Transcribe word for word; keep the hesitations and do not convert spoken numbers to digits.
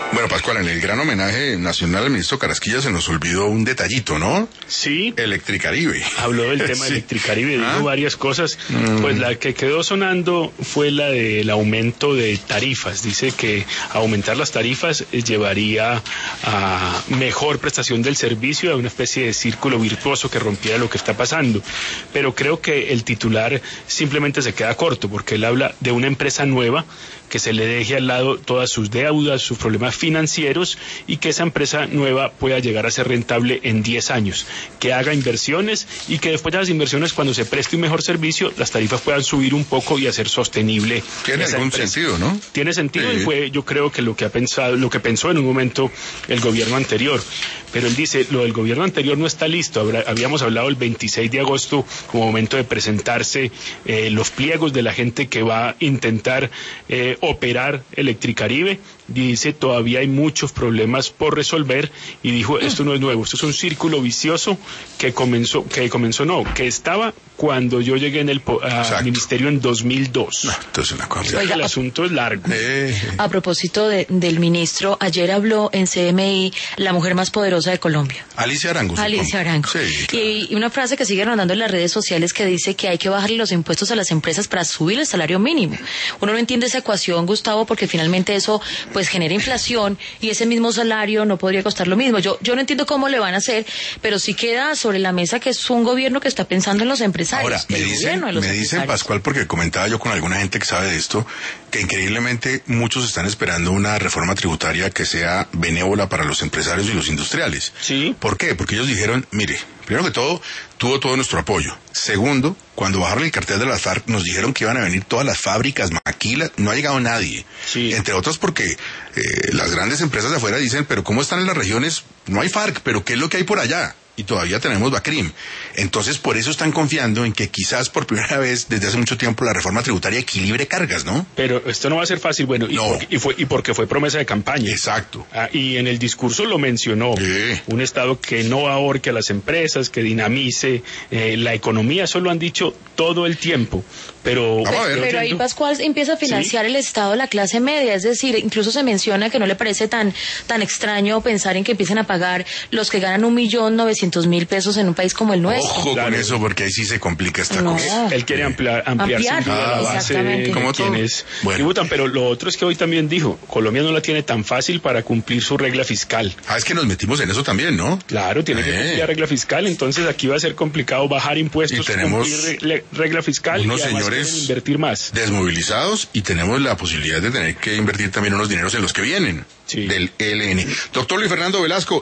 Bueno, Pascual, en el gran homenaje nacional al ministro Carrasquilla se nos olvidó un detallito, ¿no? Sí. Electricaribe. Habló del tema sí. de Electricaribe, dijo ¿Ah? varias cosas. Mm. Pues la que quedó sonando fue la del aumento de tarifas. Dice que aumentar las tarifas llevaría a mejor prestación del servicio, a una especie de círculo virtuoso que rompiera lo que está pasando. Pero creo que el titular simplemente se queda corto, porque él habla de una empresa nueva que se le deje al lado todas sus deudas, sus problemas financieros, y que esa empresa nueva pueda llegar a ser rentable en diez años, que haga inversiones y que después de las inversiones, cuando se preste un mejor servicio, las tarifas puedan subir un poco y hacer sostenible. Tiene algún empresa. sentido, ¿no? Tiene sentido, sí. Y fue, yo creo que lo que ha pensado, lo que pensó en un momento el gobierno anterior. Pero él dice, lo del gobierno anterior no está listo. Habrá, habíamos hablado el veintiséis de agosto como momento de presentarse eh, los pliegos de la gente que va a intentar eh, operar Electricaribe. Dice, todavía hay muchos problemas por resolver, y dijo, esto no es nuevo, esto es un círculo vicioso que comenzó, que comenzó no, que estaba cuando yo llegué en el uh, ministerio en dos mil dos. No, entonces una cosa. Oiga, el asunto es largo. Eh. A propósito de, del ministro, ayer habló en C M I la mujer más poderosa de Colombia. Alicia Arango. Alicia Arango. Sí, claro. Y, y una frase que sigue rondando en las redes sociales que dice que hay que bajarle los impuestos a las empresas para subir el salario mínimo. Uno no entiende esa ecuación, Gustavo, porque finalmente eso pues genera inflación y ese mismo salario no podría costar lo mismo. Yo yo no entiendo cómo le van a hacer, pero sí queda sobre la mesa que es un gobierno que está pensando en los empresarios. Ahora, me dicen, me dicen, Pascual, porque comentaba yo con alguna gente que sabe de esto, que increíblemente muchos están esperando una reforma tributaria que sea benévola para los empresarios y los industriales. Sí. ¿Por qué? Porque ellos dijeron, mire, primero que todo, tuvo todo nuestro apoyo. Segundo, cuando bajaron el cartel de las FARC, nos dijeron que iban a venir todas las fábricas, maquilas, no ha llegado nadie. Sí. Entre otras porque eh, las grandes empresas de afuera dicen, pero ¿cómo están en las regiones? No hay FARC, pero ¿qué es lo que hay por allá? Y todavía tenemos Bacrim. Entonces, por eso están confiando en que quizás por primera vez desde hace mucho tiempo la reforma tributaria equilibre cargas, ¿no? Pero esto no va a ser fácil, bueno, y, no. por, y, fue, y porque fue promesa de campaña. Exacto. Ah, y en el discurso lo mencionó. Sí. Un Estado que no ahorque a las empresas, que dinamice eh, la economía, eso lo han dicho todo el tiempo. Pero, pero, pero ahí Pascual empieza a financiar, ¿sí?, el Estado, la clase media, es decir, incluso se menciona que no le parece tan tan extraño pensar en que empiecen a pagar los que ganan un millón novecientos mil pesos en un país como el nuestro. Ojo claro. con eso, porque ahí sí se complica esta no. cosa. Él quiere ampliar, ampliar, ampliar sin duda, ah, la base de quienes bueno. tributan, pero lo otro es que hoy también dijo, Colombia no la tiene tan fácil para cumplir su regla fiscal. Ah, es que nos metimos en eso también, ¿no? Claro, tiene eh. que cumplir la regla fiscal, entonces aquí va a ser complicado bajar impuestos, y tenemos cumplir regla fiscal unos y además señores invertir más. Desmovilizados, y tenemos la posibilidad de tener que invertir también unos dineros en los que vienen. Sí. Del E L N. Doctor Luis Fernando Velasco,